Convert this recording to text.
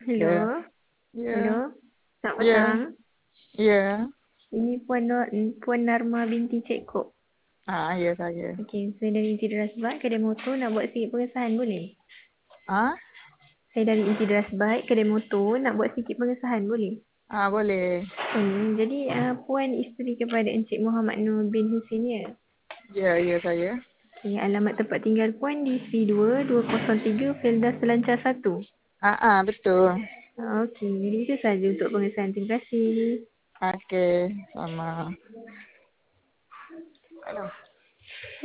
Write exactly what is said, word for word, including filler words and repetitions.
Ya, Hello. Hello. ya, Selamat petang. ya, ya. Ini Puan Nur, Puan Narma binti Cik Kok. Ah, ya saya. Okey, saya dari Inti Deras Bike, kedai motor nak buat sikit pengesahan boleh? Ah, Saya dari Inti Deras Bike, kedai motor nak buat sikit pengesahan boleh? ah boleh. Hmm, jadi uh, Puan isteri kepada Encik Muhammad Nur bin Husin ya? Ya, ya saya. Okay, alamat tempat tinggal Puan di C dua dua kosong tiga Felda Selancar satu. Ah, ah betul. Okey, jadi itu saja untuk pengesahan. Terima kasih. Okey, sama. Halo.